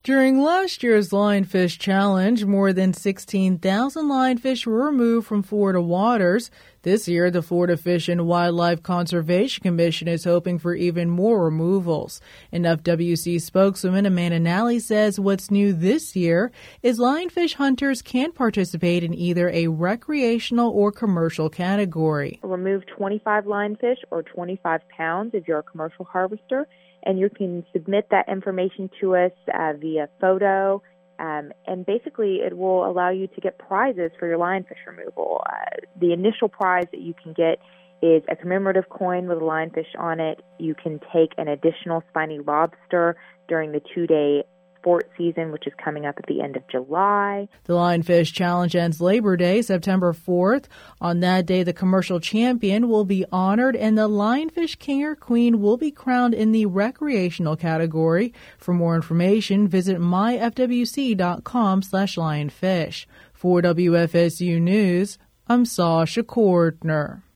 During last year's Lionfish Challenge, more than 16,000 lionfish were removed from Florida waters. This year, the Florida Fish and Wildlife Conservation Commission is hoping for even more removals. An FWC spokeswoman, Amanda Nally, says what's new this year is lionfish hunters can participate in either a recreational or commercial category. Remove 25 lionfish or 25 pounds if you're a commercial harvester, and you can submit that information to us via photo, and basically it will allow you to get prizes for your lionfish removal. The initial prize that you can get is a commemorative coin with a lionfish on it. You can take an additional spiny lobster during the 2-day sport season, which is coming up at the end of July. The Lionfish Challenge ends Labor Day, September 4th. On that day, the commercial champion will be honored and the Lionfish King or Queen will be crowned in the recreational category. For more information, visit myfwc.com/lionfish. For WFSU News, I'm Sasha Cordner.